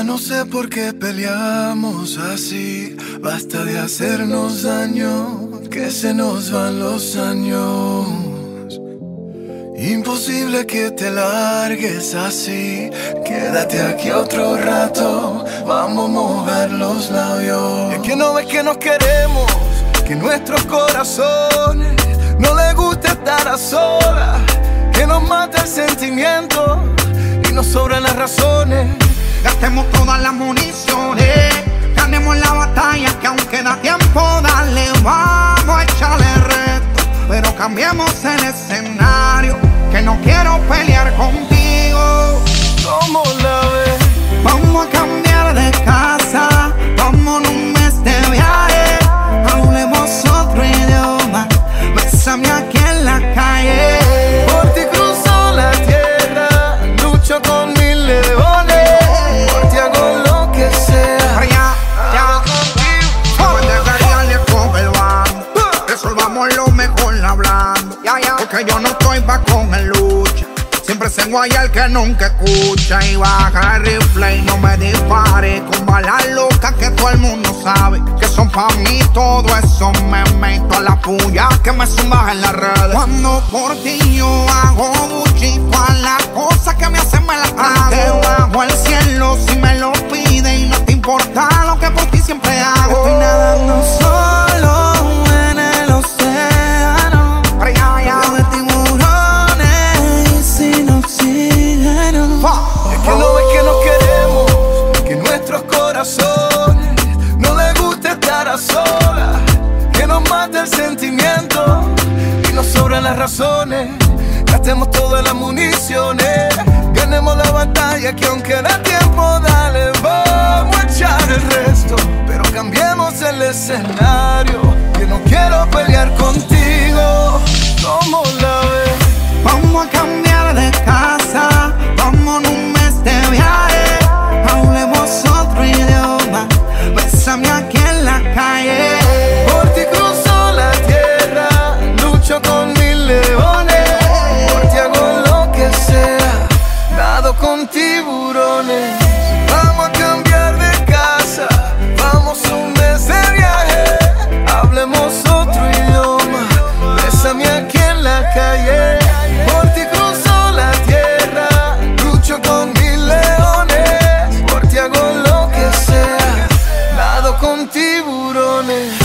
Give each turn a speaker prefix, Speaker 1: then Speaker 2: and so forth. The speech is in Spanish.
Speaker 1: no sé por qué peleamos así. Basta de hacernos daño, que se nos van los años. Imposible que te largues así. Quédate aquí otro rato, vamos a mojar los labios. Es que no ves que nos queremos, que nuestros corazones no les gusta estar a solas, que nos mata el sentimiento y nos sobran las razones.
Speaker 2: Gastemos todas las municiones, ganemos la batalla, que aún queda tiempo, dale, vamos a echarle reto. Pero cambiemos el escenario, que no quiero pelear contigo.
Speaker 1: ¿Cómo la ves?
Speaker 2: Vamos a cambiar de casa, vamos en un mes de viaje, hablemos otro idioma, bésame aquí en la calle.
Speaker 1: Por ti cruzo la tierra, lucho con mil leones, por ti hago lo que sea.
Speaker 2: Con el bando, resolvamos lo mejor hablando, porque yo no estoy pa' con el lucha. Siempre se guaya el que nunca escucha. Y baja el rifle y no me dispare con balas locas que todo el mundo sabe que son pa' mí. Todo eso me meto a la puya que me zumba en las redes. Cuando por ti yo hago buchito a las cosas que me hacen me las trago. Bajo el cielo si me lo pide y no te importa lo que por ti siempre hago.
Speaker 1: Estoy nadando solo en el océano, de tiburones y sin oxígeno. Es que no ves que nos queremos, que nuestros corazones no les gusta estar a solas, que nos mata el sentimiento y nos sobran las razones. Gastemos todas las municiones, ganemos la batalla, que aunque da tiempo, dale, vamos a echar el resto. Pero cambiemos el escenario, que no quiero pelear contigo. ¿Cómo la ves?
Speaker 2: Vamos a cambiar de casa, vamos en un mes de viaje, hablemos otro idioma, bésame aquí en la calle.
Speaker 1: Por ti cruzo la tierra, lucho con mil leones, por ti hago lo que sea, nado con tiburones. Vamos a cambiar de casa, vamos un mes de viaje, hablemos otro idioma, bésame aquí en la calle. Por ti cruzo la tierra, lucho con mil leones, por ti hago lo que sea, nado con tiburones.